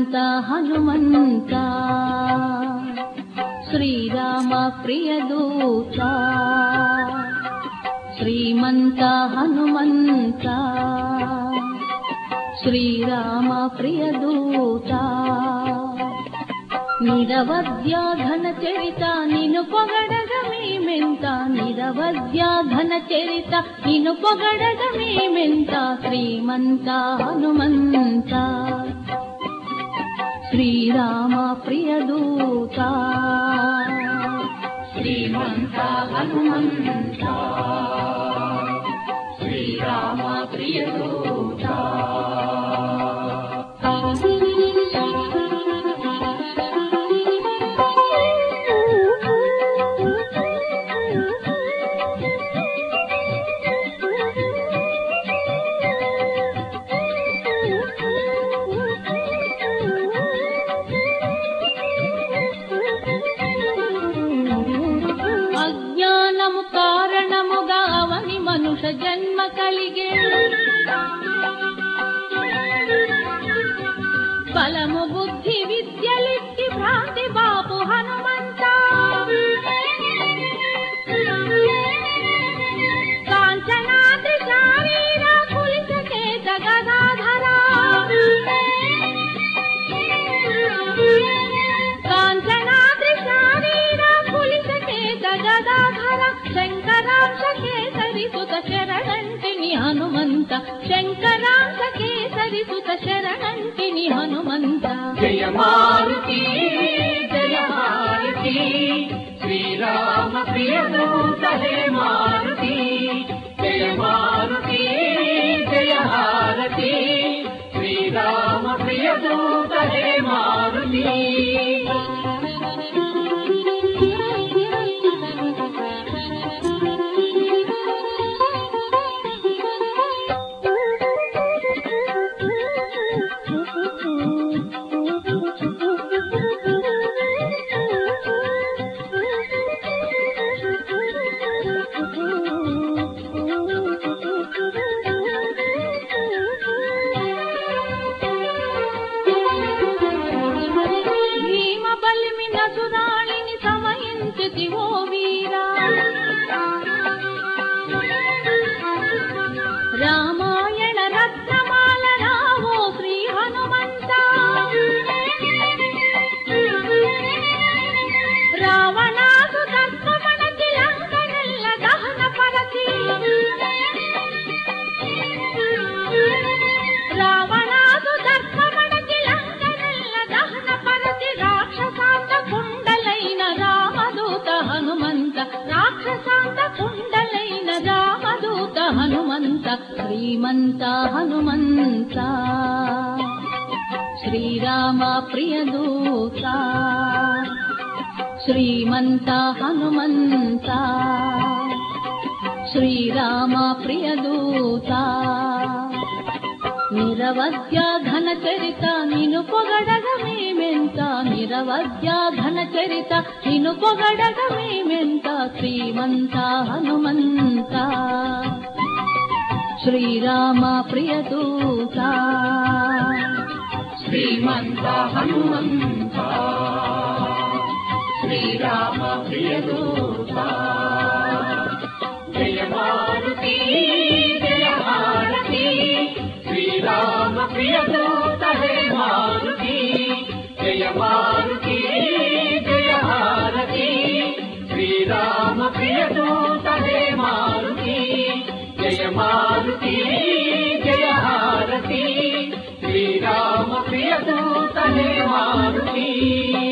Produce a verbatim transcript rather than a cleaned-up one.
శ్రీమంత హనుమంత శ్రీరామ ప్రియదూత శ్రీమంత హనుమంత శ్రీరామ ప్రియదూత నిరవధ్య ఘన చరిత నిను పొగడగ మేమెంత నిరవధ్య ఘన చరిత నిను పొగడగ మేమెంత శ్రీమంత హనుమంత శ్రీరామ ప్రియదూత శ్రీమంత హనుమంత శ్రీరామ ప్రియదూత జన్మ కలిగే బలము బుద్ధి విద్యలిట్టి భ్రాంతి బాపు హనుమంత కాంచనాద్రి శారీరా కులిసకేత గదాధర కాంచనాద్రి శారీరా కులిసకేత గదాధర శంకరాంశ కేసరి సుత శరణంటిని హనుమంత శంకరాంశ కేసరి సుత శరణంటిని హనుమంత జయ మారుతి జయ మారుతి శ్రీరామ ప్రియదూత హే మారుతి జయ మారుతి జయ హారతి శ్రీరామ ప్రియదూత హే మారుతి రామాయణ రత్నమాల రావో శ్రీ హనుమంత రావణాసు దర్పమణకి లంకనెల్ల దహన పరచి రావణాసు దర్పమణకి లంకనెల్ల దహన పరచి రాక్షసాంత కుండలైన రామదూత హనుమంత రాక్షసాంత కుండలైన రామదూత హనుమంత శ్రీమంత హనుమంత శ్రీరామ ప్రియదూత శ్రీమంత హనుమంత శ్రీరామ ప్రియదూత నిరవధ్య ఘన చరిత నిను పొగడగ మేమెంత నిరవధ్య ఘన చరిత నిను పొగడగ మేమెంత శ్రీమంత హనుమంత శ్రీరామ ప్రియదూత శ్రీమంత హనుమంత శ్రీరామ ప్రియదూత జయ మారుతి జయ హారతి శ్రీరామ ప్రియదూత హే మారుతి జయ మారుతి జయ హారతి శ్రీరామ ప్రియదూత హే మారుతి జయ మారుతి జయ హారతి శ్రీరామ ప్రియదూత హే మారుతి